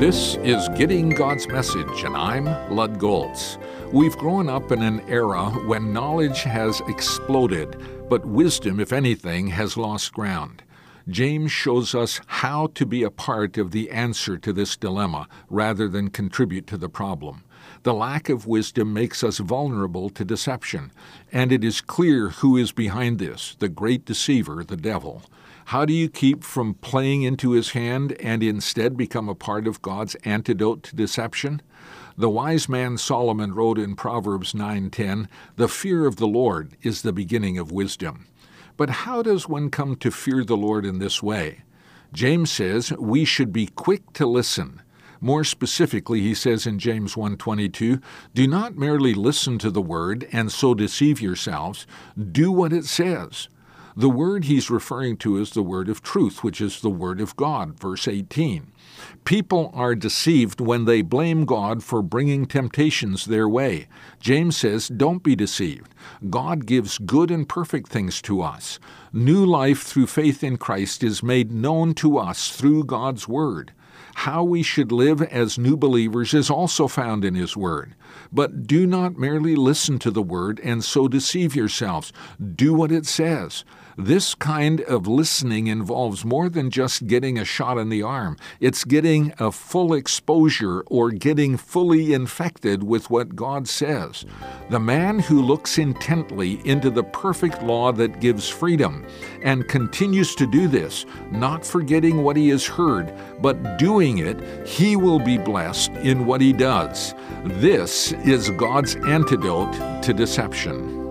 This is Getting God's Message, and I'm Lud Goltz. We've grown up in an era when knowledge has exploded, but wisdom, if anything, has lost ground. James shows us how to be a part of the answer to this dilemma rather than contribute to the problem. The lack of wisdom makes us vulnerable to deception, and it is clear who is behind this, the great deceiver, the devil. How do you keep from playing into his hand and instead become a part of God's antidote to deception? The wise man Solomon wrote in Proverbs 9:10, "The fear of the Lord is the beginning of wisdom." But how does one come to fear the Lord in this way? James says we should be quick to listen. More specifically, he says in James 1:22, "Do not merely listen to the word and so deceive yourselves. Do what it says." The word he's referring to is the word of truth, which is the word of God, verse 18. People are deceived when they blame God for bringing temptations their way. James says, don't be deceived. God gives good and perfect things to us. New life through faith in Christ is made known to us through God's word. How we should live as new believers is also found in His Word. But do not merely listen to the Word and so deceive yourselves. Do what it says. This kind of listening involves more than just getting a shot in the arm. It's getting a full exposure or getting fully infected with what God says. The man who looks intently into the perfect law that gives freedom and continues to do this, not forgetting what he has heard, but doing it, he will be blessed in what he does. This is God's antidote to deception.